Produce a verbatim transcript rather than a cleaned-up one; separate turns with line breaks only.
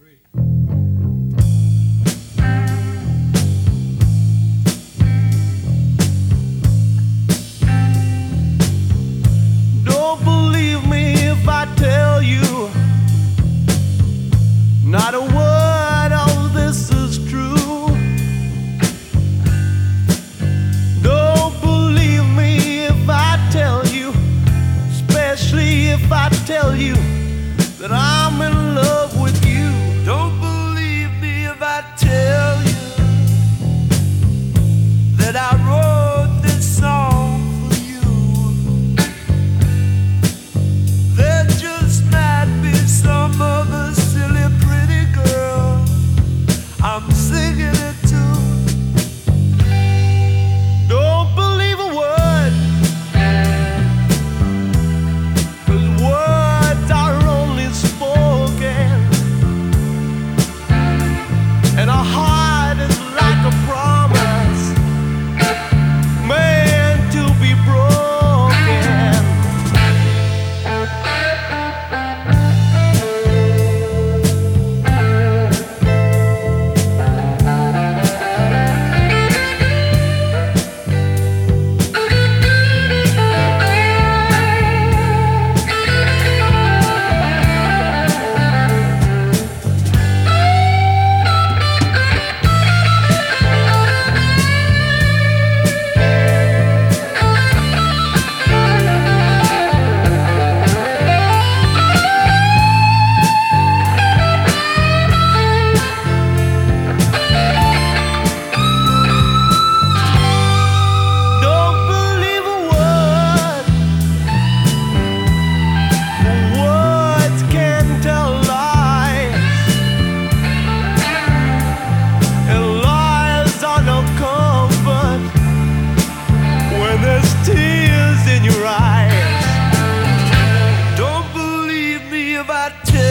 Don't believe me if I tell you, not a word of this is true. Don't believe me if I tell you, especially if I tell you that I'm in love with you. Don't believe me if I tell you that I wrote this song for you. There just might be some other silly pretty girl I'm singing it to. Don't believe a word, 'cause words are only spoken, and a heart is like a promise meant to be broken. Don't believe a word, for words can tell lies, and lies are no comfort when there's tears in your eyes. Don't believe me if I tell